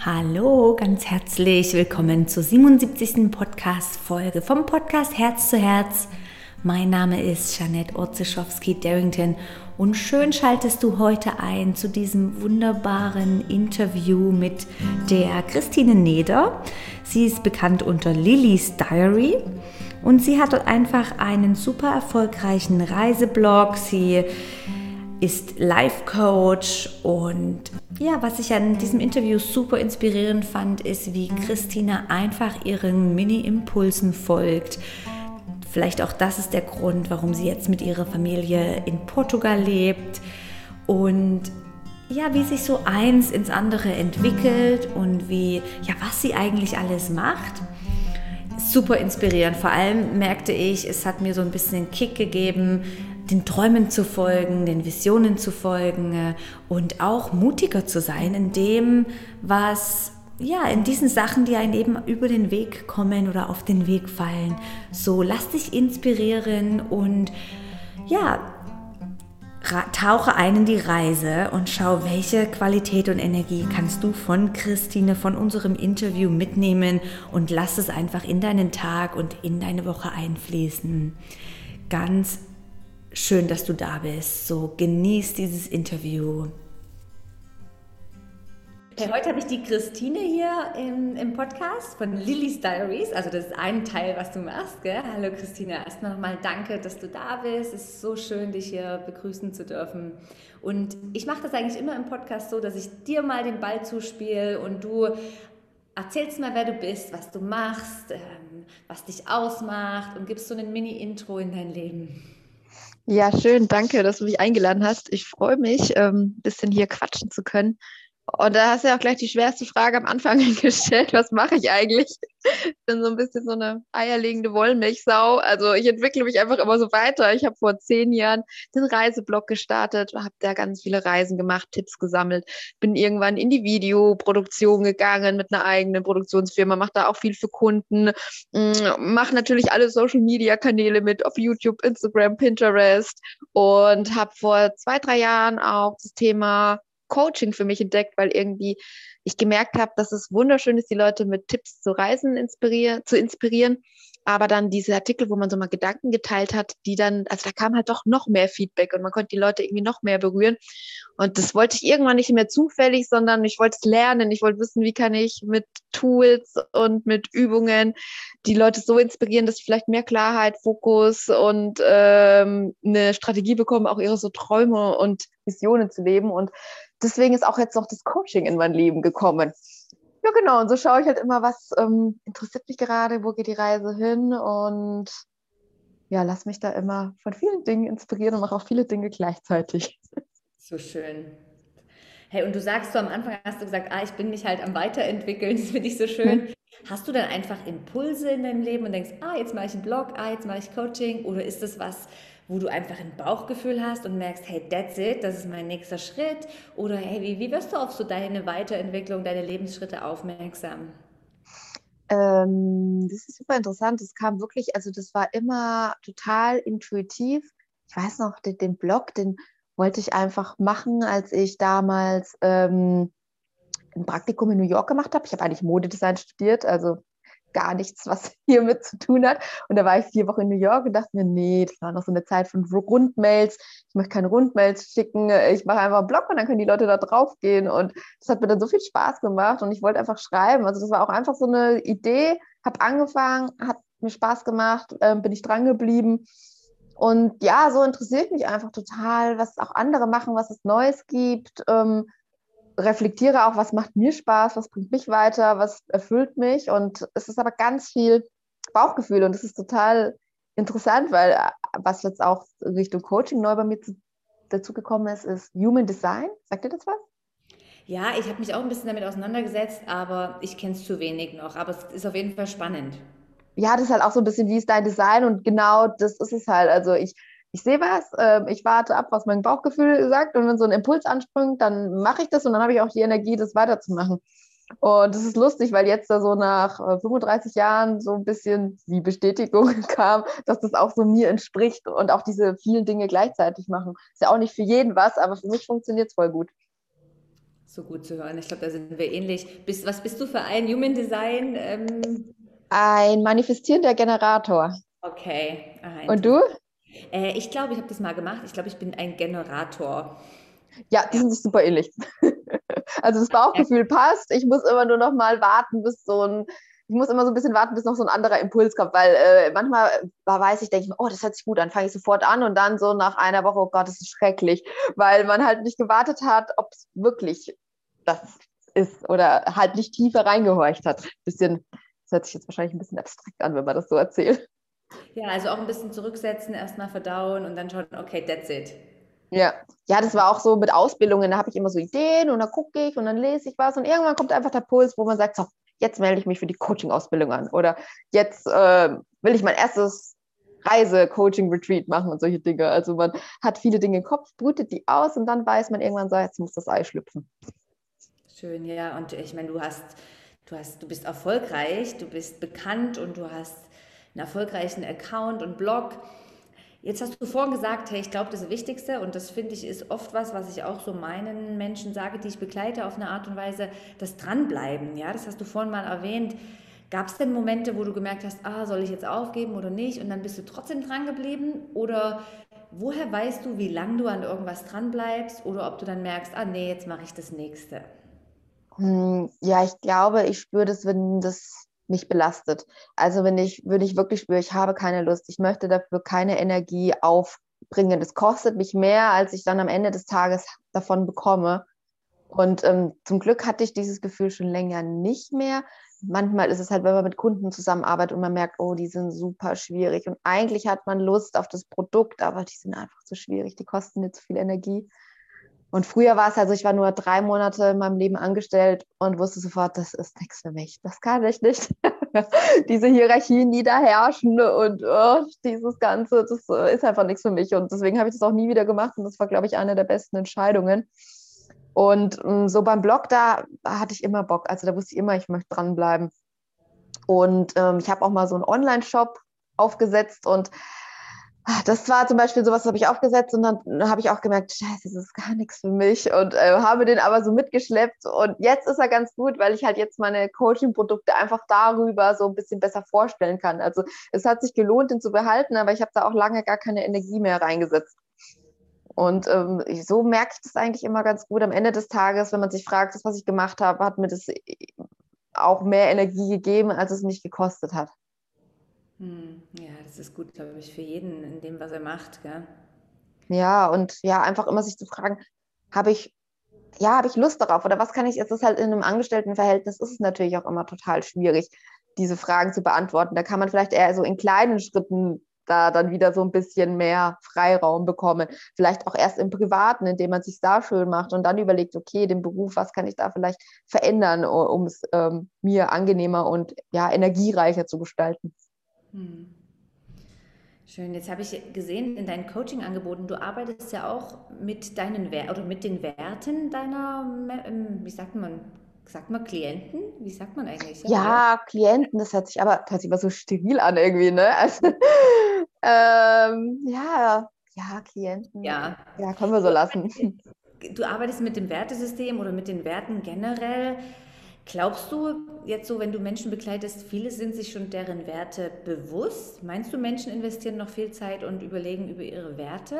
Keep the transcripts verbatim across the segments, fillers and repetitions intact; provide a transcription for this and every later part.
Hallo, ganz herzlich willkommen zur siebenundsiebzigsten Podcast-Folge vom Podcast Herz zu Herz. Mein Name ist Jeanette Orzeschowski-Darrington und schön schaltest du heute ein zu diesem wunderbaren Interview mit der Christine Neder. Sie ist bekannt unter Lily's Diary und sie hat einfach einen super erfolgreichen Reiseblog. Sie ist Life-Coach und ja, was ich an diesem Interview super inspirierend fand, ist, wie Christine einfach ihren Mini-Impulsen folgt. Vielleicht auch das ist der Grund, warum sie jetzt mit ihrer Familie in Portugal lebt und ja, wie sich so eins ins andere entwickelt und wie, ja, was sie eigentlich alles macht. Super inspirierend. Vor allem merkte ich, es hat mir so ein bisschen einen Kick gegeben, den Träumen zu folgen, den Visionen zu folgen und auch mutiger zu sein in dem, was, ja, in diesen Sachen, die einem eben über den Weg kommen oder auf den Weg fallen. So, lass dich inspirieren und ja, tauche ein in die Reise und schau, welche Qualität und Energie kannst du von Christine, von unserem Interview mitnehmen und lass es einfach in deinen Tag und in deine Woche einfließen. Ganz schön, dass du da bist. So, genieß dieses Interview. Hey, heute habe ich die Christine hier im, im Podcast von Lily's Diaries. Also das ist ein Teil, was du machst, gell? Hallo Christine, erstmal nochmal danke, dass du da bist. Es ist so schön, dich hier begrüßen zu dürfen. Und ich mache das eigentlich immer im Podcast so, dass ich dir mal den Ball zuspiele und du erzählst mal, wer du bist, was du machst, ähm, was dich ausmacht und gibst so ein Mini-Intro in dein Leben. Ja, schön, danke, dass du mich eingeladen hast. Ich freue mich, ein bisschen hier quatschen zu können. Und da hast du ja auch gleich die schwerste Frage am Anfang gestellt, was mache ich eigentlich? Ich bin so ein bisschen so eine eierlegende Wollmilchsau. Also ich entwickle mich einfach immer so weiter. Ich habe vor zehn Jahren den Reiseblog gestartet, habe da ganz viele Reisen gemacht, Tipps gesammelt, bin irgendwann in die Videoproduktion gegangen mit einer eigenen Produktionsfirma, mache da auch viel für Kunden, mache natürlich alle Social-Media-Kanäle mit auf YouTube, Instagram, Pinterest und habe vor zwei, drei Jahren auch das Thema Coaching für mich entdeckt, weil irgendwie ich gemerkt habe, dass es wunderschön ist, die Leute mit Tipps zu Reisen inspirieren, zu inspirieren, aber dann diese Artikel, wo man so mal Gedanken geteilt hat, die dann, also da kam halt doch noch mehr Feedback und man konnte die Leute irgendwie noch mehr berühren und das wollte ich irgendwann nicht mehr zufällig, sondern ich wollte es lernen, ich wollte wissen, wie kann ich mit Tools und mit Übungen die Leute so inspirieren, dass sie vielleicht mehr Klarheit, Fokus und ähm, eine Strategie bekommen, auch ihre so Träume und Visionen zu leben und deswegen ist auch jetzt noch das Coaching in mein Leben gekommen. Ja, genau. Und so schaue ich halt immer, was ähm, interessiert mich gerade, wo geht die Reise hin und ja, lass mich da immer von vielen Dingen inspirieren und mache auch viele Dinge gleichzeitig. So schön. Hey, und du sagst so am Anfang, hast du gesagt, ah, ich bin mich halt am Weiterentwickeln, das finde ich so schön. Hast du dann einfach Impulse in deinem Leben und denkst, ah, jetzt mache ich einen Blog, ah, jetzt mache ich Coaching? Oder ist das was, wo du einfach ein Bauchgefühl hast und merkst, hey, that's it, das ist mein nächster Schritt? Oder hey, wie, wie wirst du auf so deine Weiterentwicklung, deine Lebensschritte aufmerksam? Ähm, das ist super interessant. Das kam wirklich, also das war immer total intuitiv. Ich weiß noch, den, den Blog, den wollte ich einfach machen, als ich damals ähm, ein Praktikum in New York gemacht habe. Ich habe eigentlich Modedesign studiert, also gar nichts, was hiermit zu tun hat. Und da war ich vier Wochen in New York und dachte mir, nee, das war noch so eine Zeit von Rundmails. Ich möchte keine Rundmails schicken. Ich mache einfach einen Blog und dann können die Leute da drauf gehen. Und das hat mir dann so viel Spaß gemacht und ich wollte einfach schreiben. Also das war auch einfach so eine Idee. Habe angefangen, hat mir Spaß gemacht, äh, bin ich dran geblieben. Und ja, so interessiert mich einfach total, was auch andere machen, was es Neues gibt. Ähm, reflektiere auch, was macht mir Spaß, was bringt mich weiter, was erfüllt mich. Und es ist aber ganz viel Bauchgefühl und es ist total interessant, weil äh, was jetzt auch Richtung Coaching neu bei mir zu, dazu gekommen ist, ist Human Design. Sagt ihr das was? Ja, ich habe mich auch ein bisschen damit auseinandergesetzt, aber ich kenne es zu wenig noch. Aber es ist auf jeden Fall spannend. Ja, das ist halt auch so ein bisschen, wie ist dein Design? Und genau das ist es halt. Also ich, ich sehe was, äh, ich warte ab, was mein Bauchgefühl sagt und wenn so ein Impuls anspringt, dann mache ich das und dann habe ich auch die Energie, das weiterzumachen. Und das ist lustig, weil jetzt da so nach äh, fünfunddreißig Jahren so ein bisschen die Bestätigung kam, dass das auch so mir entspricht und auch diese vielen Dinge gleichzeitig machen. Ist ja auch nicht für jeden was, aber für mich funktioniert es voll gut. So gut zu hören. Ich glaube, da sind wir ähnlich. Bist, was bist du für ein Human Design? Ähm, Ein manifestierender Generator. okay, ah, Und du? interessant. Äh, ich glaube, ich habe das mal gemacht. Ich glaube, ich bin ein Generator. Ja, die Ja. sind sich super ähnlich. Also das Ja. Bauchgefühl passt. Ich muss immer nur noch mal warten, bis so ein, ich muss immer so ein bisschen warten, bis noch so ein anderer Impuls kommt, weil äh, manchmal äh, weiß ich, denke ich mir, oh, das hört sich gut an, fange ich sofort an und dann so nach einer Woche, oh Gott, das ist schrecklich, weil man halt nicht gewartet hat, ob es wirklich das ist oder halt nicht tiefer reingehorcht hat. Bisschen, das hört sich jetzt wahrscheinlich ein bisschen abstrakt an, wenn man das so erzählt. Ja, also auch ein bisschen zurücksetzen, erstmal verdauen und dann schauen, okay, that's it. Ja, ja, das war auch so mit Ausbildungen, da habe ich immer so Ideen und dann gucke ich und dann lese ich was und irgendwann kommt einfach der Puls, wo man sagt, so, jetzt melde ich mich für die Coaching-Ausbildung an oder jetzt äh, will ich mein erstes Reise-Coaching-Retreat machen und solche Dinge. Also man hat viele Dinge im Kopf, brütet die aus und dann weiß man irgendwann so, jetzt muss das Ei schlüpfen. Schön, ja. Und ich meine, du hast, du hast, du bist erfolgreich, du bist bekannt und du hast einen erfolgreichen Account und Blog. Jetzt hast du vorhin gesagt, hey, ich glaube, das Wichtigste, und das finde ich ist oft was, was ich auch so meinen Menschen sage, die ich begleite auf eine Art und Weise, das Dranbleiben. Ja, das hast du vorhin mal erwähnt. Gab es denn Momente, wo du gemerkt hast, ah, soll ich jetzt aufgeben oder nicht? Und dann bist du trotzdem dran geblieben? Oder woher weißt du, wie lange du an irgendwas dranbleibst? Oder ob du dann merkst, ah, nee, jetzt mache ich das Nächste. Hm, ja, ich glaube, ich spüre das, wenn das mich belastet. Also wenn ich, wenn ich wirklich spüre, ich habe keine Lust, ich möchte dafür keine Energie aufbringen. Das kostet mich mehr, als ich dann am Ende des Tages davon bekomme. Und ähm, zum Glück hatte ich dieses Gefühl schon länger nicht mehr. Manchmal ist es halt, wenn man mit Kunden zusammenarbeitet und man merkt, oh, die sind super schwierig. Und eigentlich hat man Lust auf das Produkt, aber die sind einfach zu schwierig, die kosten mir zu viel Energie. Und früher war es also, ich war nur drei Monate in meinem Leben angestellt und wusste sofort, das ist nichts für mich. Das kann ich nicht. Diese Hierarchien, die da herrschen und oh, dieses Ganze, das äh, ist einfach nichts für mich. Und deswegen habe ich das auch nie wieder gemacht. Und das war, glaube ich, eine der besten Entscheidungen. Und ähm, so beim Blog, da hatte ich immer Bock. Also da wusste ich immer, ich möchte dranbleiben. Und ähm, ich habe auch mal so einen Online-Shop aufgesetzt und ah, das war zum Beispiel sowas, habe ich aufgesetzt und dann habe ich auch gemerkt, scheiße, das ist gar nichts für mich und äh, habe den aber so mitgeschleppt und jetzt ist er ganz gut, weil ich halt jetzt meine Coaching-Produkte einfach darüber so ein bisschen besser vorstellen kann. Also es hat sich gelohnt, den zu behalten, aber ich habe da auch lange gar keine Energie mehr reingesetzt. Und ähm, ich, so merke ich das eigentlich immer ganz gut. Am Ende des Tages, wenn man sich fragt, das, was ich gemacht habe, hat mir das auch mehr Energie gegeben, als es mich gekostet hat. Hm, ja, das ist gut, glaube ich, für jeden in dem, was er macht, gell? Ja, und ja, einfach immer sich zu fragen, habe ich, ja, habe ich Lust darauf? Oder was kann ich, es ist halt in einem Angestelltenverhältnis, ist es natürlich auch immer total schwierig, diese Fragen zu beantworten. Da kann man vielleicht eher so in kleinen Schritten da dann wieder so ein bisschen mehr Freiraum bekommen. Vielleicht auch erst im Privaten, indem man sich da schön macht und dann überlegt, okay, den Beruf, was kann ich da vielleicht verändern, um es ähm, mir angenehmer und ja, energiereicher zu gestalten. Hm. Schön, jetzt habe ich gesehen in deinen Coaching-Angeboten, du arbeitest ja auch mit deinen Wer oder mit den Werten deiner, Me- ähm, wie sagt man, sagt man Klienten? Wie sagt man eigentlich? Ja, oder? Ja, Klienten, das hört sich aber hört sich immer so steril an irgendwie, ne? Also, ähm, ja, ja, Klienten, Ja. ja, können wir so Du lassen. arbeitest, du arbeitest mit dem Wertesystem oder mit den Werten generell. Glaubst du jetzt so, wenn du Menschen begleitest, viele sind sich schon deren Werte bewusst? Meinst du, Menschen investieren noch viel Zeit und überlegen über ihre Werte?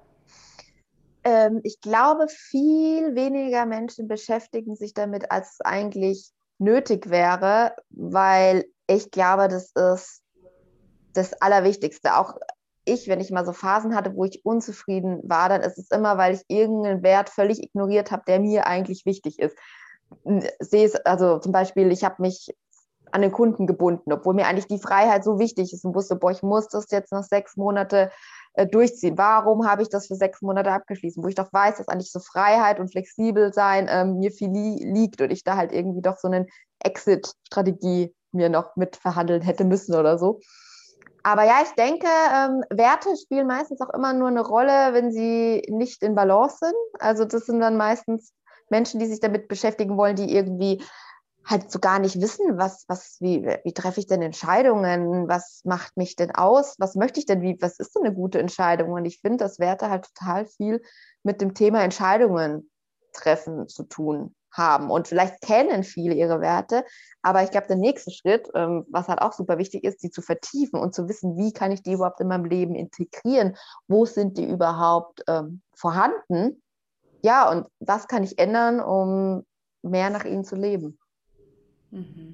Ähm, ich glaube, viel weniger Menschen beschäftigen sich damit, als es eigentlich nötig wäre, weil ich glaube, das ist das Allerwichtigste. Auch ich, wenn ich mal so Phasen hatte, wo ich unzufrieden war, dann ist es immer, weil ich irgendeinen Wert völlig ignoriert habe, der mir eigentlich wichtig ist. Sehe es, also zum Beispiel, ich habe mich an den Kunden gebunden, obwohl mir eigentlich die Freiheit so wichtig ist und wusste, boah, ich muss das jetzt noch sechs Monate äh, durchziehen. Warum habe ich das für sechs Monate abgeschlossen? Wo ich doch weiß, dass eigentlich so Freiheit und flexibel sein ähm, mir viel li liegt und ich da halt irgendwie doch so eine Exit-Strategie mir noch mit verhandeln hätte müssen oder so. Aber ja, ich denke, ähm, Werte spielen meistens auch immer nur eine Rolle, wenn sie nicht in Balance sind. Also das sind dann meistens Menschen, die sich damit beschäftigen wollen, die irgendwie halt so gar nicht wissen, was, was, wie, wie treffe ich denn Entscheidungen? Was macht mich denn aus? Was möchte ich denn? Wie, was ist denn eine gute Entscheidung? Und ich finde, dass Werte halt total viel mit dem Thema Entscheidungen Entscheidungstreffen zu tun haben. Und vielleicht kennen viele ihre Werte, aber ich glaube, der nächste Schritt, ähm, was halt auch super wichtig ist, die zu vertiefen und zu wissen, wie kann ich die überhaupt in meinem Leben integrieren? Wo sind die überhaupt ähm, vorhanden? Ja, und was kann ich ändern, um mehr nach ihnen zu leben? Mhm.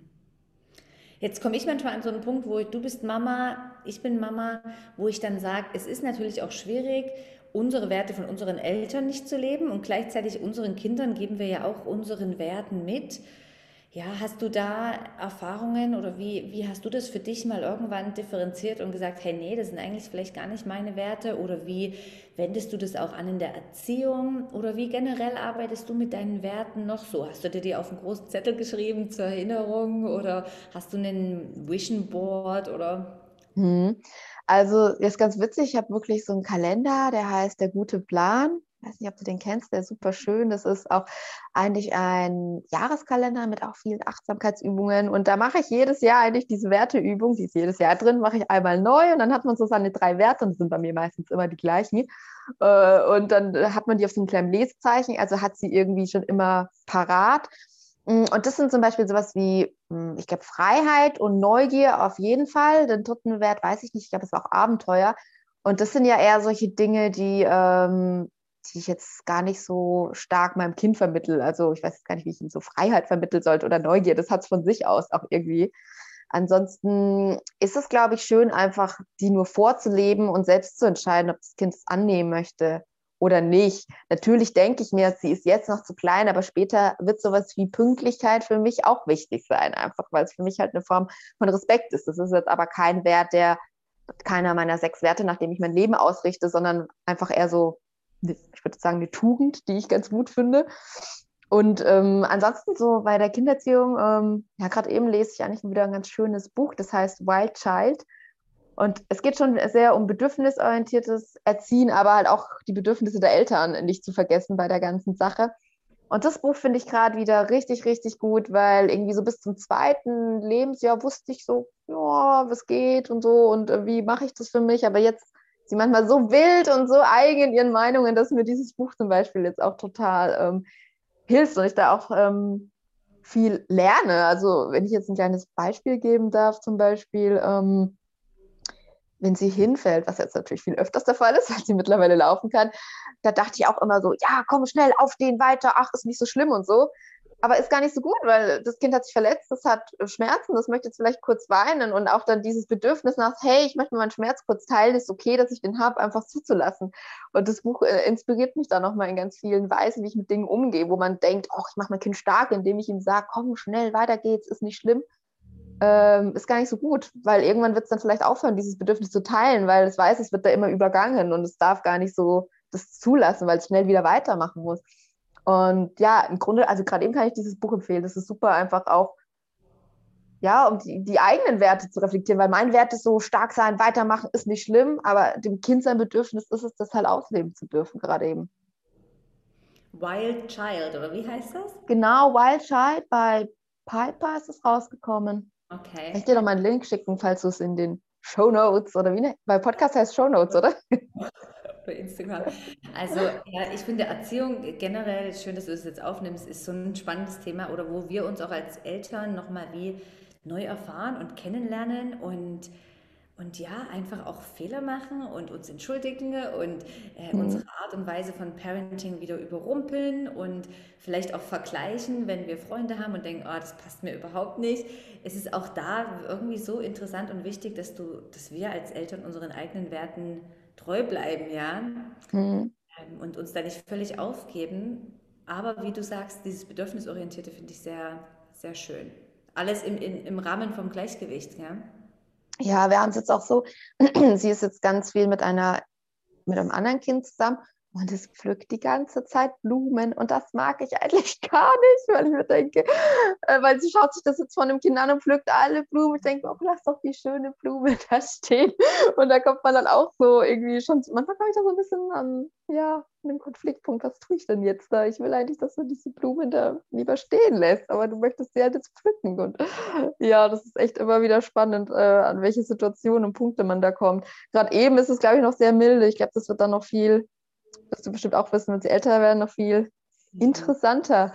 Jetzt komme ich manchmal an so einen Punkt, wo ich, du bist Mama, ich bin Mama, wo ich dann sage, es ist natürlich auch schwierig, unsere Werte von unseren Eltern nicht zu leben und gleichzeitig unseren Kindern geben wir ja auch unseren Werten mit. Ja, hast du da Erfahrungen oder wie, wie hast du das für dich mal irgendwann differenziert und gesagt, hey, nee, das sind eigentlich vielleicht gar nicht meine Werte? Oder wie wendest du das auch an in der Erziehung? Oder wie generell arbeitest du mit deinen Werten noch so? Hast du dir die auf einen großen Zettel geschrieben zur Erinnerung oder hast du einen Vision Board oder? Hm. Also, ist ganz witzig, ich habe wirklich so einen Kalender, der heißt Der gute Plan. Ich weiß nicht, ob du den kennst, der ist super schön. Das ist auch eigentlich ein Jahreskalender mit auch vielen Achtsamkeitsübungen. Und da mache ich jedes Jahr eigentlich diese Werteübung, die ist jedes Jahr drin, mache ich einmal neu und dann hat man so seine drei Werte und das sind bei mir meistens immer die gleichen. Äh, Und dann hat man die auf so einem kleinen Lesezeichen, also hat sie irgendwie schon immer parat. Mm, Und das sind zum Beispiel sowas wie, mm, ich glaube, Freiheit und Neugier auf jeden Fall. Den dritten Wert weiß ich nicht, ich glaube, das ist auch Abenteuer. Und das sind ja eher solche Dinge, die, ähm, die ich jetzt gar nicht so stark meinem Kind vermittle. Also ich weiß jetzt gar nicht, wie ich ihm so Freiheit vermitteln sollte oder Neugier. Das hat es von sich aus auch irgendwie. Ansonsten ist es, glaube ich, schön, einfach die nur vorzuleben und selbst zu entscheiden, ob das Kind es annehmen möchte oder nicht. Natürlich denke ich mir, sie ist jetzt noch zu klein, aber später wird sowas wie Pünktlichkeit für mich auch wichtig sein, einfach weil es für mich halt eine Form von Respekt ist. Das ist jetzt aber kein Wert, der keiner meiner sechs Werte, nach dem ich mein Leben ausrichte, sondern einfach eher so, ich würde sagen, eine Tugend, die ich ganz gut finde. Und ähm, ansonsten so bei der Kindererziehung, ähm, ja, gerade eben lese ich eigentlich wieder ein ganz schönes Buch, das heißt Wild Child. Und es geht schon sehr um bedürfnisorientiertes Erziehen, aber halt auch die Bedürfnisse der Eltern nicht zu vergessen bei der ganzen Sache. Und das Buch finde ich gerade wieder richtig, richtig gut, weil irgendwie so bis zum zweiten Lebensjahr wusste ich so, ja, was geht und so und äh, wie mache ich das für mich. Aber jetzt ist sie manchmal so wild und so eigen in ihren Meinungen, dass mir dieses Buch zum Beispiel jetzt auch total ähm, hilft und ich da auch ähm, viel lerne. Also wenn ich jetzt ein kleines Beispiel geben darf, zum Beispiel, ähm, wenn sie hinfällt, was jetzt natürlich viel öfters der Fall ist, weil sie mittlerweile laufen kann, da dachte ich auch immer so, ja, komm schnell, aufstehen, weiter, ach, ist nicht so schlimm und so. Aber ist gar nicht so gut, weil das Kind hat sich verletzt, das hat Schmerzen, das möchte jetzt vielleicht kurz weinen und auch dann dieses Bedürfnis nach, hey, ich möchte meinen Schmerz kurz teilen, ist okay, dass ich den habe, einfach zuzulassen. Und das Buch äh, inspiriert mich dann nochmal in ganz vielen Weisen, wie ich mit Dingen umgehe, wo man denkt, oh, ich mache mein Kind stark, indem ich ihm sage, komm schnell, weiter geht's, ist nicht schlimm. Ähm, ist gar nicht so gut, weil irgendwann wird es dann vielleicht aufhören, dieses Bedürfnis zu teilen, weil es weiß, es wird da immer übergangen und es darf gar nicht so das zulassen, weil es schnell wieder weitermachen muss. Und ja, im Grunde, also gerade eben kann ich dieses Buch empfehlen. Das ist super einfach auch, ja, um die, die eigenen Werte zu reflektieren, weil mein Wert ist so, stark sein, weitermachen ist nicht schlimm, aber dem Kind sein Bedürfnis ist es, das halt ausleben zu dürfen, gerade eben. Wild Child oder wie heißt das? Genau, Wild Child bei Piper ist es rausgekommen. Kann ich Okay. dir noch mal einen Link schicken, falls du es in den Show Notes oder wie ne? Bei Podcast heißt Show Notes, oder? Bei Instagram. Also ja, ich finde Erziehung generell, schön, dass du das jetzt aufnimmst, ist so ein spannendes Thema oder wo wir uns auch als Eltern nochmal wie neu erfahren und kennenlernen und, und ja, einfach auch Fehler machen und uns entschuldigen und äh, Hm. unsere Art und Weise von Parenting wieder überrumpeln und vielleicht auch vergleichen, wenn wir Freunde haben und denken, oh, das passt mir überhaupt nicht. Es ist auch da irgendwie so interessant und wichtig, dass du, dass wir als Eltern unseren eigenen Werten treu bleiben, ja, Hm. ähm, und uns da nicht völlig aufgeben. Aber wie du sagst, dieses Bedürfnisorientierte finde ich sehr, sehr schön. Alles im, im, im Rahmen vom Gleichgewicht, ja. Ja, wir haben es jetzt auch so, sie ist jetzt ganz viel mit einer, mit einem anderen Kind zusammen und es pflückt die ganze Zeit Blumen und das mag ich eigentlich gar nicht, weil ich mir denke, äh, weil sie schaut sich das jetzt von dem Kind an und pflückt alle Blumen. Ich denke, oh, lass doch die schöne Blume da stehen. Und da kommt man dann auch so irgendwie schon, manchmal komme ich da so ein bisschen an, ja, an den Konfliktpunkt, was tue ich denn jetzt da? Ich will eigentlich, dass du diese Blume da lieber stehen lässt, aber du möchtest sie halt jetzt pflücken. Und ja, das ist echt immer wieder spannend, äh, an welche Situationen und Punkte man da kommt. Gerade eben ist es, glaube ich, noch sehr milde. Ich glaube, das wird dann noch viel, wirst du bestimmt auch wissen, wenn sie älter werden, noch viel interessanter.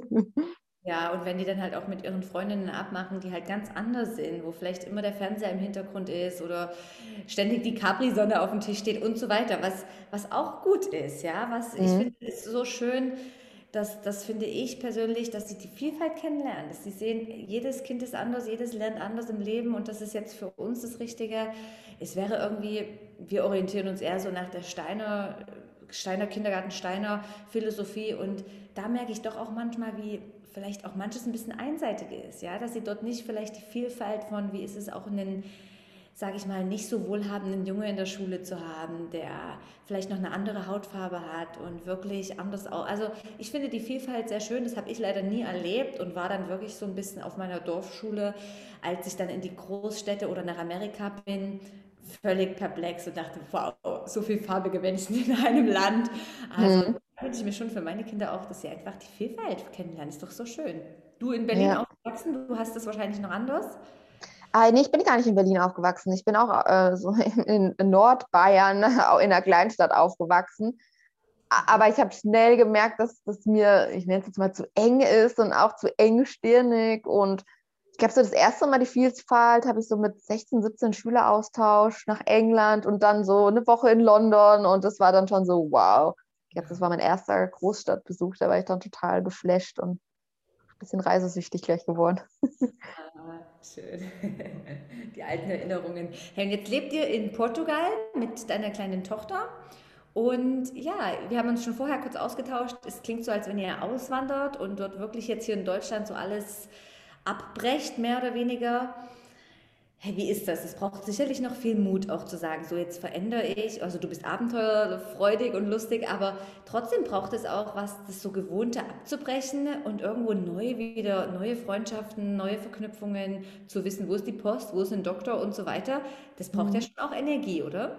Ja, und wenn die dann halt auch mit ihren Freundinnen abmachen, die halt ganz anders sind, wo vielleicht immer der Fernseher im Hintergrund ist oder ständig die Capri-Sonne auf dem Tisch steht und so weiter, was, was auch gut ist, ja, was ich Mhm. finde, ist so schön, dass, das finde ich persönlich, dass sie die Vielfalt kennenlernen, dass sie sehen, jedes Kind ist anders, jedes lernt anders im Leben und das ist jetzt für uns das Richtige. Es wäre irgendwie, wir orientieren uns eher so nach der Steiner, Steiner Kindergarten, Steiner Philosophie und da merke ich doch auch manchmal, wie vielleicht auch manches ein bisschen einseitig ist, ja, dass sie dort nicht vielleicht die Vielfalt von, wie ist es auch einen, sage ich mal, nicht so wohlhabenden Junge in der Schule zu haben, der vielleicht noch eine andere Hautfarbe hat und wirklich anders auch. Also ich finde die Vielfalt sehr schön, das habe ich leider nie erlebt und war dann wirklich so ein bisschen auf meiner Dorfschule, als ich dann in die Großstädte oder nach Amerika bin, völlig perplex und dachte, wow, so viele farbige Menschen in einem Land. Also Mhm. wünsche ich mir schon für meine Kinder auch, dass sie einfach die Vielfalt kennenlernen. Ist doch so schön. Du in Berlin Ja. aufgewachsen, du hast das wahrscheinlich noch anders. Ah, nee, ich bin gar nicht in Berlin aufgewachsen. Ich bin auch äh, so in, in Nordbayern, auch in einer Kleinstadt aufgewachsen. A- Aber ich habe schnell gemerkt, dass das mir, ich nenne es jetzt mal, zu eng ist und auch zu engstirnig. Und ich glaube, so das erste Mal die Vielfalt habe ich so mit sechzehn, siebzehn Schüleraustausch nach England und dann so eine Woche in London. Und das war dann schon so, wow. Ich glaube, das war mein erster Großstadtbesuch. Da war ich dann total geflasht und ein bisschen reisesüchtig gleich geworden. Ah, schön. Die alten Erinnerungen. Hey, und jetzt lebt ihr in Portugal mit deiner kleinen Tochter. Und ja, wir haben uns schon vorher kurz ausgetauscht. Es klingt so, als wenn ihr auswandert und dort wirklich jetzt hier in Deutschland so alles abbrecht, mehr oder weniger. Hey, wie ist das? Es braucht sicherlich noch viel Mut, auch zu sagen, so jetzt verändere ich. Also du bist abenteuerfreudig und lustig, aber trotzdem braucht es auch was, das so Gewohnte abzubrechen und irgendwo neu wieder, neue Freundschaften, neue Verknüpfungen, zu wissen, wo ist die Post, wo ist ein Doktor und so weiter. Das braucht ja Mhm. schon auch Energie, oder?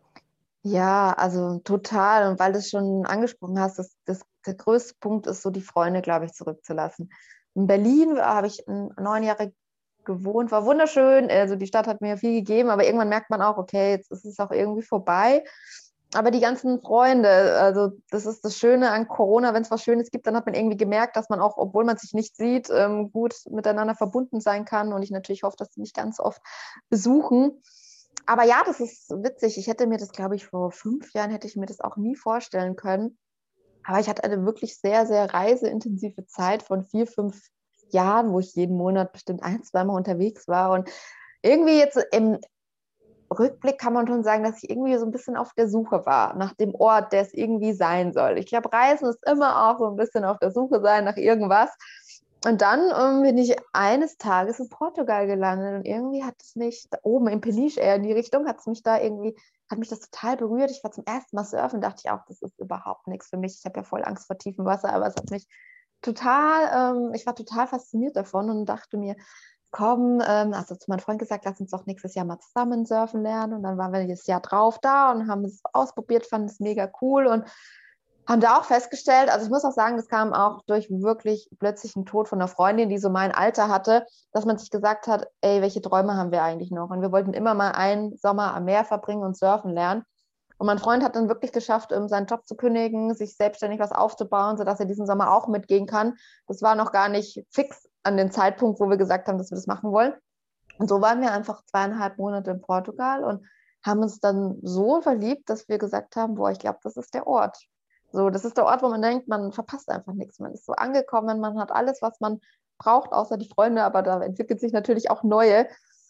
Ja, also total. Und weil du es schon angesprochen hast, das, das, der größte Punkt ist so, die Freunde, glaube ich, zurückzulassen. In Berlin äh, habe ich n- neun Jahre gewohnt, war wunderschön. Also die Stadt hat mir viel gegeben, aber irgendwann merkt man auch, okay, jetzt ist es auch irgendwie vorbei. Aber die ganzen Freunde, also das ist das Schöne an Corona, wenn es was Schönes gibt, dann hat man irgendwie gemerkt, dass man auch, obwohl man sich nicht sieht, ähm, gut miteinander verbunden sein kann. Und ich natürlich hoffe, dass sie mich ganz oft besuchen. Aber ja, das ist witzig. Ich hätte mir das, glaube ich, vor fünf Jahren hätte ich mir das auch nie vorstellen können. Aber ich hatte eine wirklich sehr, sehr reiseintensive Zeit von vier, fünf Jahren, wo ich jeden Monat bestimmt ein, zweimal unterwegs war. Und irgendwie jetzt im Rückblick kann man schon sagen, dass ich irgendwie so ein bisschen auf der Suche war nach dem Ort, der es irgendwie sein soll. Ich glaube, Reisen ist immer auch so ein bisschen auf der Suche sein nach irgendwas. Und dann ähm, bin ich eines Tages in Portugal gelandet und irgendwie hat es mich da oben in Peniche eher in die Richtung, hat es mich da irgendwie, hat mich das total berührt. Ich war zum ersten Mal surfen, dachte ich auch, das ist überhaupt nichts für mich. Ich habe ja voll Angst vor tiefem Wasser, aber es hat mich total, ähm, ich war total fasziniert davon und dachte mir, komm, ähm, also zu meinem Freund gesagt, lass uns doch nächstes Jahr mal zusammen surfen lernen. Und dann waren wir das Jahr drauf da und haben es ausprobiert, fanden es mega cool und haben da auch festgestellt, also ich muss auch sagen, das kam auch durch wirklich plötzlichen Tod von einer Freundin, die so mein Alter hatte, dass man sich gesagt hat, ey, welche Träume haben wir eigentlich noch? Und wir wollten immer mal einen Sommer am Meer verbringen und surfen lernen. Und mein Freund hat dann wirklich geschafft, um seinen Job zu kündigen, sich selbstständig was aufzubauen, sodass er diesen Sommer auch mitgehen kann. Das war noch gar nicht fix an dem Zeitpunkt, wo wir gesagt haben, dass wir das machen wollen. Und so waren wir einfach zweieinhalb Monate in Portugal und haben uns dann so verliebt, dass wir gesagt haben, boah, ich glaube, das ist der Ort. So, das ist der Ort, wo man denkt, man verpasst einfach nichts. Man ist so angekommen, man hat alles, was man braucht, außer die Freunde, aber da entwickelt sich natürlich auch neue.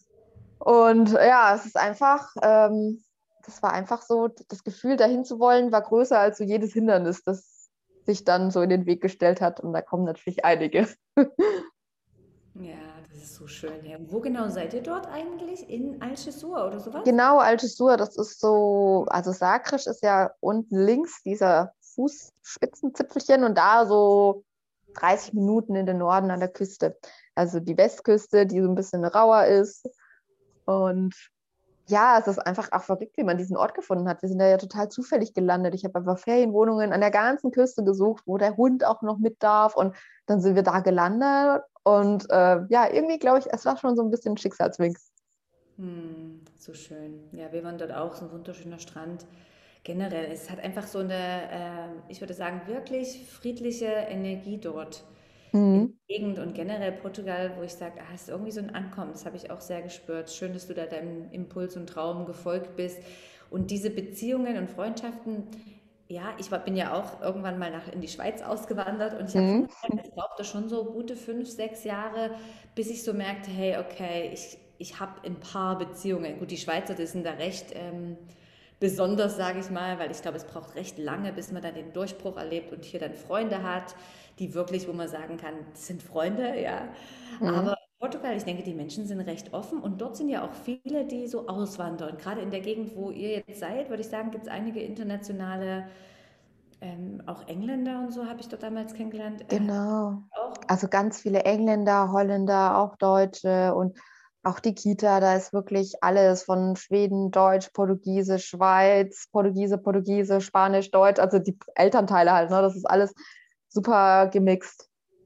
Und ja, es ist einfach, ähm, das war einfach so, das Gefühl, dahin zu wollen, war größer als so jedes Hindernis, das sich dann so in den Weg gestellt hat. Und da kommen natürlich einige. Ja, das ist so schön. Ja. Und wo genau seid ihr dort eigentlich? In Algesur oder sowas? Genau, Algesur, das ist so, also Sakrisch ist ja unten links dieser Fußspitzenzipfelchen und da so dreißig Minuten in den Norden an der Küste. Also die Westküste, die so ein bisschen rauer ist. Und ja, es ist einfach auch verrückt, wie man diesen Ort gefunden hat. Wir sind da ja total zufällig gelandet. Ich habe einfach Ferienwohnungen an der ganzen Küste gesucht, wo der Hund auch noch mit darf. Und dann sind wir da gelandet. Und äh, ja, irgendwie glaube ich, es war schon so ein bisschen ein Schicksalswink. Hm, so schön. Ja, wir waren dort auch, so ein wunderschöner Strand. generell, es hat einfach so eine, äh, ich würde sagen, wirklich friedliche Energie dort in Mhm. der Gegend und generell Portugal, wo ich sage, ah, es ist irgendwie so ein Ankommen, das habe ich auch sehr gespürt. Schön, dass du da deinem Impuls und Traum gefolgt bist. Und diese Beziehungen und Freundschaften, ja, ich war, bin ja auch irgendwann mal nach, in die Schweiz ausgewandert und ich habe schon Mhm. gemerkt, es brauchte schon so gute fünf, sechs Jahre, bis ich so merkte, hey, okay, ich, ich habe ein paar Beziehungen. Gut, die Schweizer, die sind da recht ähm, besonders, sage ich mal, weil ich glaube, es braucht recht lange, bis man dann den Durchbruch erlebt und hier dann Freunde hat, die wirklich, wo man sagen kann, das sind Freunde, ja. Aber Mhm. Portugal, ich denke, die Menschen sind recht offen und dort sind ja auch viele, die so auswandern. Gerade in der Gegend, wo ihr jetzt seid, würde ich sagen, gibt es einige internationale, ähm, auch Engländer und so habe ich dort damals kennengelernt. Äh, Genau. auch. Also ganz viele Engländer, Holländer, auch Deutsche und auch die Kita, da ist wirklich alles von Schweden, Deutsch, Portugiesisch, Schweiz, Portugiese, Portugiese, Spanisch, Deutsch, also die Elternteile halt, ne? Das ist alles super gemixt.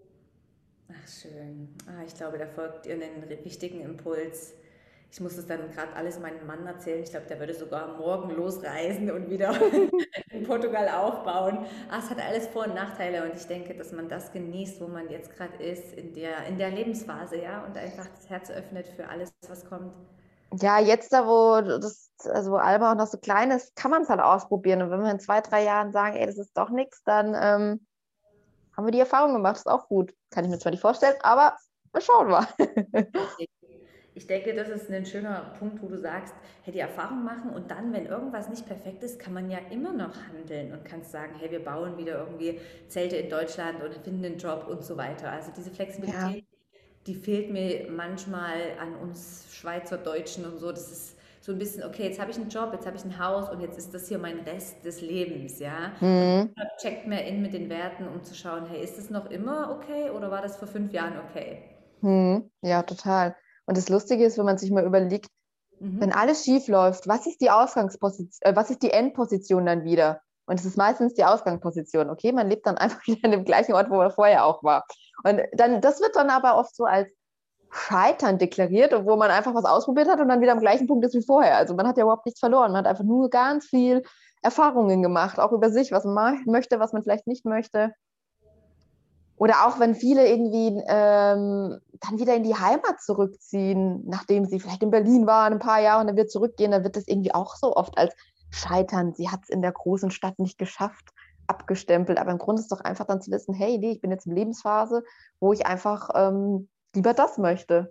Ach, schön. Ah, ich glaube, da folgt ihr einen wichtigen Impuls. Ich muss es dann gerade alles meinem Mann erzählen. Ich glaube, der würde sogar morgen losreisen und wieder in Portugal aufbauen. Ah, es hat alles Vor- und Nachteile und ich denke, dass man das genießt, wo man jetzt gerade ist, in der, in der Lebensphase, ja, und einfach das Herz öffnet für alles, was kommt. Ja, jetzt da, wo das, also wo Alba auch noch so klein ist, kann man es halt ausprobieren. Und wenn wir in zwei, drei Jahren sagen, ey, das ist doch nichts, dann ähm, haben wir die Erfahrung gemacht. Das ist auch gut. Kann ich mir zwar nicht vorstellen, aber wir schauen mal. Richtig. Ich denke, das ist ein schöner Punkt, wo du sagst, hey, die Erfahrung machen und dann, wenn irgendwas nicht perfekt ist, kann man ja immer noch handeln und kannst sagen, hey, wir bauen wieder irgendwie Zelte in Deutschland oder finden einen Job und so weiter. Also diese Ja. Flexibilität, die fehlt mir manchmal an uns Schweizer Deutschen und so. Das ist so ein bisschen, okay, jetzt habe ich einen Job, jetzt habe ich ein Haus und jetzt ist das hier mein Rest des Lebens, ja. Und Hm. keiner checkt mehr in mit den Werten, um zu schauen, hey, ist das noch immer okay oder war das vor fünf Jahren okay? Hm. Ja, total. Und das Lustige ist, wenn man sich mal überlegt, wenn Mhm. alles schief läuft, was ist die Ausgangsposition, äh, was ist die Endposition dann wieder? Und es ist meistens die Ausgangsposition. Okay, man lebt dann einfach wieder an dem gleichen Ort, wo man vorher auch war. Und dann, das wird dann aber oft so als Scheitern deklariert, obwohl man einfach was ausprobiert hat und dann wieder am gleichen Punkt ist wie vorher. Also man hat ja überhaupt nichts verloren. Man hat einfach nur ganz viel Erfahrungen gemacht, auch über sich, was man möchte, was man vielleicht nicht möchte. Oder auch wenn viele irgendwie ähm, dann wieder in die Heimat zurückziehen, nachdem sie vielleicht in Berlin waren ein paar Jahre und dann wieder zurückgehen, dann wird das irgendwie auch so oft als Scheitern. Sie hat es in der großen Stadt nicht geschafft, abgestempelt. Aber im Grunde ist es doch einfach dann zu wissen, hey, nee, ich bin jetzt in Lebensphase, wo ich einfach ähm, lieber das möchte.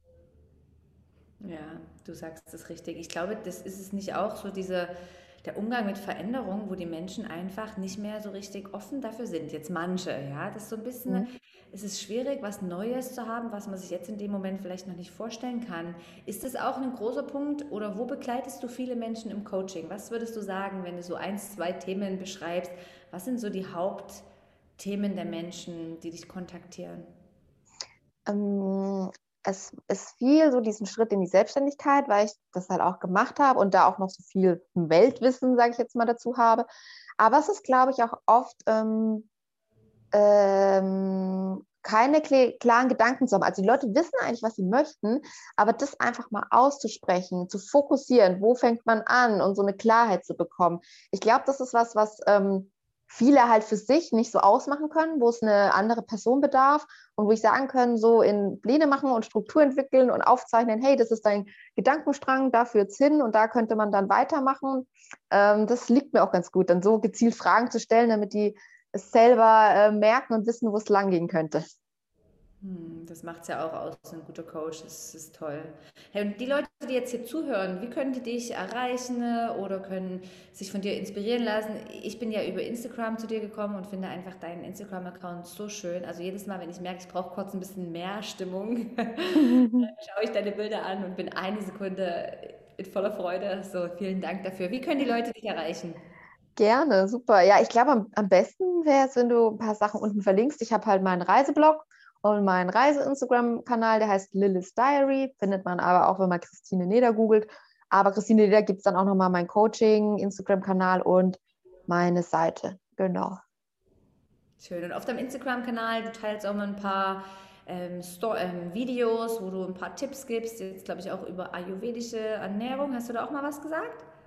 Ja, du sagst es richtig. Ich glaube, das ist es nicht auch so, diese, der Umgang mit Veränderung, wo die Menschen einfach nicht mehr so richtig offen dafür sind. Jetzt manche, ja. Das ist so ein bisschen, Mhm. es ist schwierig, was Neues zu haben, was man sich jetzt in dem Moment vielleicht noch nicht vorstellen kann. Ist das auch ein großer Punkt oder wo begleitest du viele Menschen im Coaching? Was würdest du sagen, wenn du so eins, zwei Themen beschreibst? Was sind so die Hauptthemen der Menschen, die dich kontaktieren? Ähm, es ist viel so diesen Schritt in die Selbstständigkeit, weil ich das halt auch gemacht habe und da auch noch so viel Weltwissen, sage ich jetzt mal, dazu habe. Aber es ist, glaube ich, auch oft ähm, ähm, keine kle- klaren Gedanken zu haben. Also die Leute wissen eigentlich, was sie möchten, aber das einfach mal auszusprechen, zu fokussieren, wo fängt man an und so eine Klarheit zu bekommen. Ich glaube, das ist was, was ähm, viele halt für sich nicht so ausmachen können, wo es eine andere Person bedarf und wo ich sagen kann, so in Pläne machen und Struktur entwickeln und aufzeichnen, hey, das ist dein Gedankenstrang, da führt's hin und da könnte man dann weitermachen. Ähm, das liegt mir auch ganz gut, dann so gezielt Fragen zu stellen, damit die es selber äh, merken und wissen, wo es langgehen könnte. Hm, das macht es ja auch aus, ein guter Coach, das ist toll. Hey, und die Leute, die jetzt hier zuhören, wie können die dich erreichen äh, oder können sich von dir inspirieren lassen? Ich bin ja über Instagram zu dir gekommen und finde einfach deinen Instagram-Account so schön. Also jedes Mal, wenn ich merke, ich brauche kurz ein bisschen mehr Stimmung, schaue ich deine Bilder an und bin eine Sekunde in voller Freude. So, vielen Dank dafür. Wie können die Leute dich erreichen? Gerne, super. Ja, ich glaube, am, am besten wäre es, wenn du ein paar Sachen unten verlinkst. Ich habe halt meinen Reiseblog und meinen Reise-Instagram-Kanal, der heißt Lilith's Diary. Findet man aber auch, wenn man Christine Neder googelt. Aber Christine Neder gibt es dann auch nochmal mein Coaching, Instagram-Kanal und meine Seite. Genau. Schön. Und auf deinem Instagram-Kanal, du teilst auch mal ein paar ähm, Sto ähm, Videos, wo du ein paar Tipps gibst. Jetzt glaube ich auch über ayurvedische Ernährung. Hast du da auch mal was gesagt?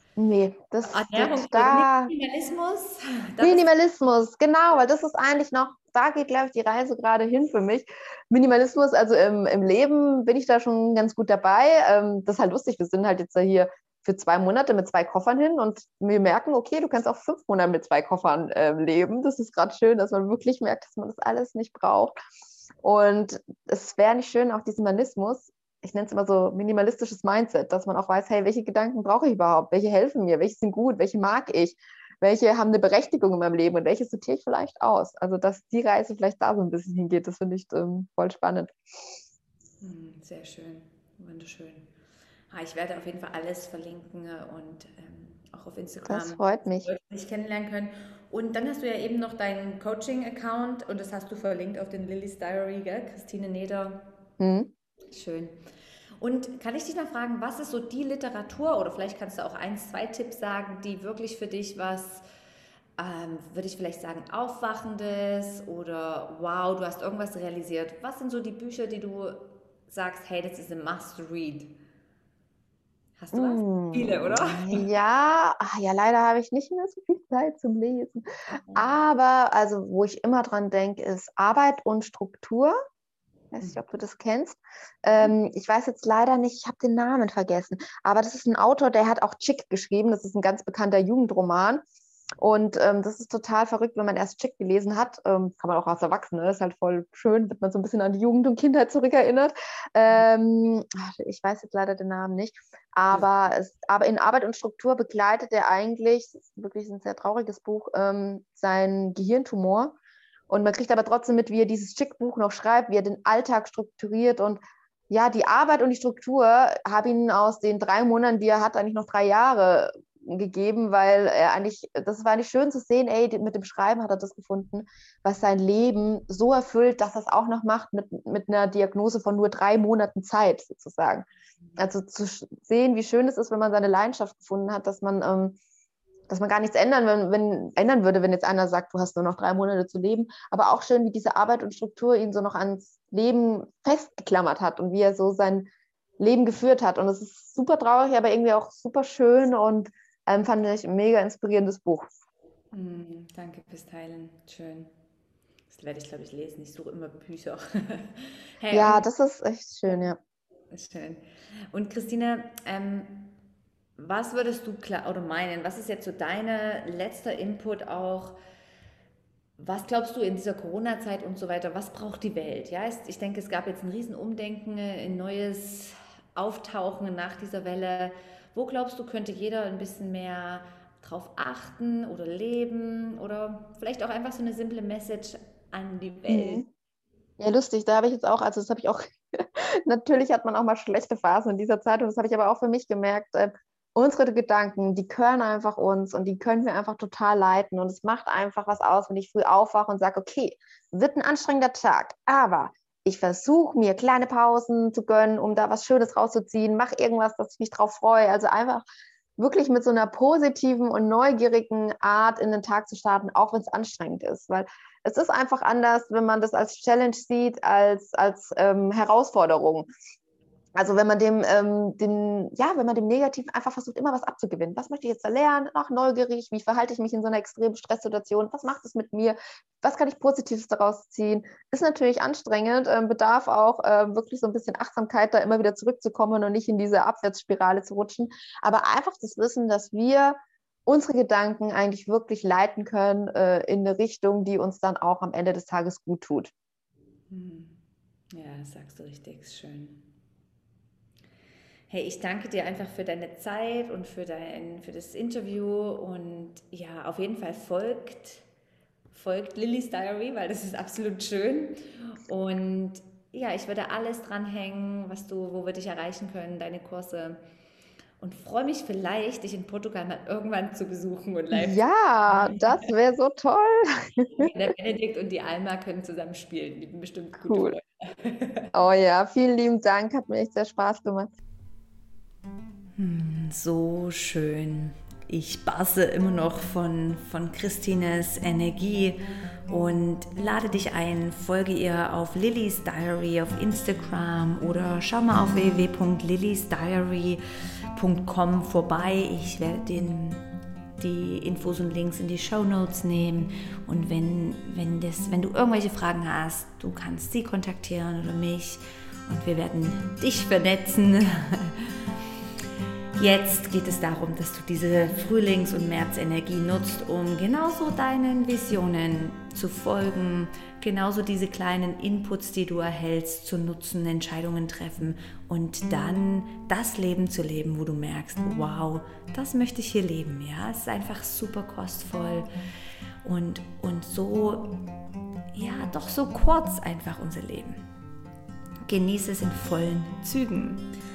Nee, das, Ernährung das oder da. Minimalismus? Da bist Minimalismus, genau, weil das ist eigentlich noch, da geht, glaube ich, die Reise gerade hin für mich. Minimalismus, also im, im Leben bin ich da schon ganz gut dabei. Ähm, das ist halt lustig, wir sind halt jetzt hier für zwei Monate mit zwei Koffern hin und wir merken, okay, du kannst auch fünf Monate mit zwei Koffern ähm, leben. Das ist gerade schön, dass man wirklich merkt, dass man das alles nicht braucht. Und es wäre nicht schön, auch diesen Minimalismus, ich nenne es immer so minimalistisches Mindset, dass man auch weiß, hey, welche Gedanken brauche ich überhaupt? Welche helfen mir? Welche sind gut? Welche mag ich? Welche haben eine Berechtigung in meinem Leben und welche sortiere ich vielleicht aus? Also, dass die Reise vielleicht da so ein bisschen hingeht, das finde ich ähm, voll spannend. Hm, sehr schön, wunderschön. Ah, ich werde auf jeden Fall alles verlinken äh, und ähm, auch auf Das Instagram, freut dass die mich. Leute dich kennenlernen können. Und dann hast du ja eben noch deinen Coaching-Account und das hast du verlinkt auf den Lily's Diary, gell? Christine Neder. Hm. Schön. Und kann ich dich mal fragen, was ist so die Literatur oder vielleicht kannst du auch ein, zwei Tipps sagen, die wirklich für dich was, ähm, würde ich vielleicht sagen, Aufwachendes oder wow, du hast irgendwas realisiert. Was sind so die Bücher, die du sagst, hey, das ist ein Must-Read? Hast du was? Viele, oder? Mm, ja, ach, ja, leider habe ich nicht mehr so viel Zeit zum Lesen. Aber also, wo ich immer dran denke, ist Arbeit und Struktur. Weiß nicht, ob du das kennst. Ähm, ich weiß jetzt leider nicht, ich habe den Namen vergessen. Aber das ist ein Autor, der hat auch Chick geschrieben. Das ist ein ganz bekannter Jugendroman. Und ähm, das ist total verrückt, wenn man erst Chick gelesen hat. Ähm, kann man auch als Erwachsene, ist halt voll schön, wird man so ein bisschen an die Jugend und Kindheit zurückerinnert. Ähm, ich weiß jetzt leider den Namen nicht. Aber, es, aber in Arbeit und Struktur begleitet er eigentlich, das ist wirklich ein sehr trauriges Buch, ähm, seinen Gehirntumor. Und man kriegt aber trotzdem mit, wie er dieses Chick-Buch noch schreibt, wie er den Alltag strukturiert. Und ja, die Arbeit und die Struktur haben ihn aus den drei Monaten, die er hat, eigentlich noch drei Jahre gegeben, weil er eigentlich, das war nicht schön zu sehen, ey, mit dem Schreiben hat er das gefunden, was sein Leben so erfüllt, dass er es auch noch macht mit, mit einer Diagnose von nur drei Monaten Zeit sozusagen. Also zu sehen, wie schön es ist, wenn man seine Leidenschaft gefunden hat, dass man, ähm, dass man gar nichts ändern, wenn, wenn, ändern würde, wenn jetzt einer sagt, du hast nur noch drei Monate zu leben, aber auch schön, wie diese Arbeit und Struktur ihn so noch ans Leben festgeklammert hat und wie er so sein Leben geführt hat. Und es ist super traurig, aber irgendwie auch super schön und ähm, fand ich ein mega inspirierendes Buch. Mm, danke fürs Teilen. Schön. Das werde ich, glaube ich, lesen. Ich suche immer Bücher. Hey, Ja, und das ist echt schön, ja. schön. Und Christine, ähm, was würdest du klar oder meinen? Was ist jetzt so deine letzter Input auch? Was glaubst du in dieser Corona-Zeit und so weiter? Was braucht die Welt? Ja, ich denke, es gab jetzt ein Riesenumdenken, ein neues Auftauchen nach dieser Welle. Wo glaubst du, könnte jeder ein bisschen mehr drauf achten oder leben oder vielleicht auch einfach so eine simple Message an die Welt? Mhm. Ja, lustig, da habe ich jetzt auch, also das habe ich auch, natürlich hat man auch mal schlechte Phasen in dieser Zeit und das habe ich aber auch für mich gemerkt, äh, unsere Gedanken, die können einfach uns und die können wir einfach total leiten und es macht einfach was aus, wenn ich früh aufwache und sage, okay, wird ein anstrengender Tag, aber ich versuche mir kleine Pausen zu gönnen, um da was Schönes rauszuziehen, mache irgendwas, dass ich mich drauf freue, also einfach wirklich mit so einer positiven und neugierigen Art in den Tag zu starten, auch wenn es anstrengend ist, weil es ist einfach anders, wenn man das als Challenge sieht, als, als ähm, Herausforderung. Also wenn man dem, ähm, den, ja, wenn man dem Negativen einfach versucht, immer was abzugewinnen. Was möchte ich jetzt da lernen? Ach, neugierig, wie verhalte ich mich in so einer extremen Stresssituation? Was macht es mit mir? Was kann ich Positives daraus ziehen? Ist natürlich anstrengend, ähm, bedarf auch äh, wirklich so ein bisschen Achtsamkeit, da immer wieder zurückzukommen und nicht in diese Abwärtsspirale zu rutschen. Aber einfach das Wissen, dass wir unsere Gedanken eigentlich wirklich leiten können äh, in eine Richtung, die uns dann auch am Ende des Tages gut tut. Hm. Ja, das sagst du richtig schön. Hey, ich danke dir einfach für deine Zeit und für dein, für das Interview und ja, auf jeden Fall folgt, folgt Lily's Diary, weil das ist absolut schön und ja, ich werde alles dranhängen, was du, wo wir dich erreichen können, deine Kurse und freue mich vielleicht, dich in Portugal mal irgendwann zu besuchen und live zu Ja, das sehen. wäre so toll. Der Benedikt und die Alma können zusammen spielen, die sind bestimmt gute Cool. Freunde. Oh ja, vielen lieben Dank, hat mir echt sehr Spaß gemacht. So schön. Ich barse immer noch von, von Christines Energie und lade dich ein, folge ihr auf Lily's Diary auf Instagram oder schau mal auf w w w punkt lillys diary punkt com vorbei. Ich werde den, die Infos und Links in die Shownotes nehmen. Und wenn, wenn, das, wenn du irgendwelche Fragen hast, du kannst sie kontaktieren oder mich. Und wir werden dich vernetzen. Jetzt geht es darum, dass du diese Frühlings- und Märzenergie nutzt, um genauso deinen Visionen zu folgen, genauso diese kleinen Inputs, die du erhältst, zu nutzen, Entscheidungen treffen und dann das Leben zu leben, wo du merkst, wow, das möchte ich hier leben. Ja, es ist einfach super kostvoll und, und so, ja, doch so kurz einfach unser Leben. Genieße es in vollen Zügen.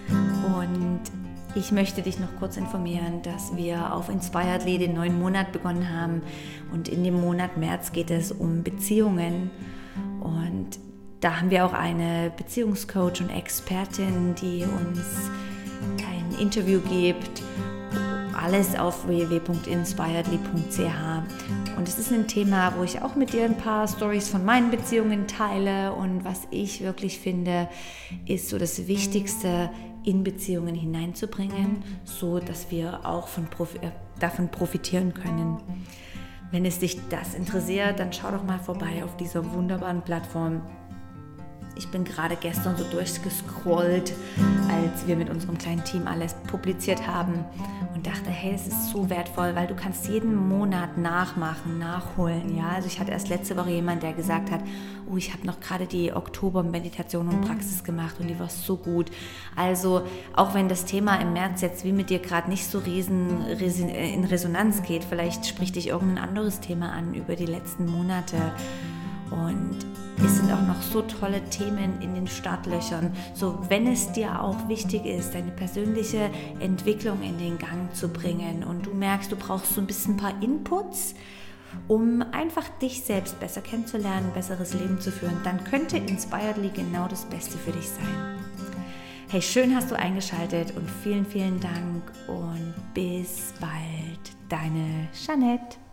Und ich möchte dich noch kurz informieren, dass wir auf Inspiredly den neuen Monat begonnen haben und in dem Monat März geht es um Beziehungen und da haben wir auch eine Beziehungscoach und Expertin, die uns ein Interview gibt, alles auf w w w punkt inspiredly punkt c h und es ist ein Thema, wo ich auch mit dir ein paar Stories von meinen Beziehungen teile und was ich wirklich finde, ist so das Wichtigste, in Beziehungen hineinzubringen, so dass wir auch von Profi- äh, davon profitieren können. Wenn es dich das interessiert, dann schau doch mal vorbei auf dieser wunderbaren Plattform. Ich bin gerade gestern so durchgescrollt, als wir mit unserem kleinen Team alles publiziert haben und dachte, hey, das ist so wertvoll, weil du kannst jeden Monat nachmachen, nachholen. Ja? Also ich hatte erst letzte Woche jemanden, der gesagt hat, oh, ich habe noch gerade die Oktober-Meditation und Praxis gemacht und die war so gut. Also auch wenn das Thema im März jetzt wie mit dir gerade nicht so riesen in Resonanz geht, vielleicht spricht dich irgendein anderes Thema an über die letzten Monate. Und es sind auch noch so tolle Themen in den Startlöchern. So, wenn es dir auch wichtig ist, deine persönliche Entwicklung in den Gang zu bringen und du merkst, du brauchst so ein bisschen ein paar Inputs, um einfach dich selbst besser kennenzulernen, ein besseres Leben zu führen, dann könnte Inspiredly genau das Beste für dich sein. Hey, schön hast du eingeschaltet und vielen, vielen Dank und bis bald. Deine Jeanette.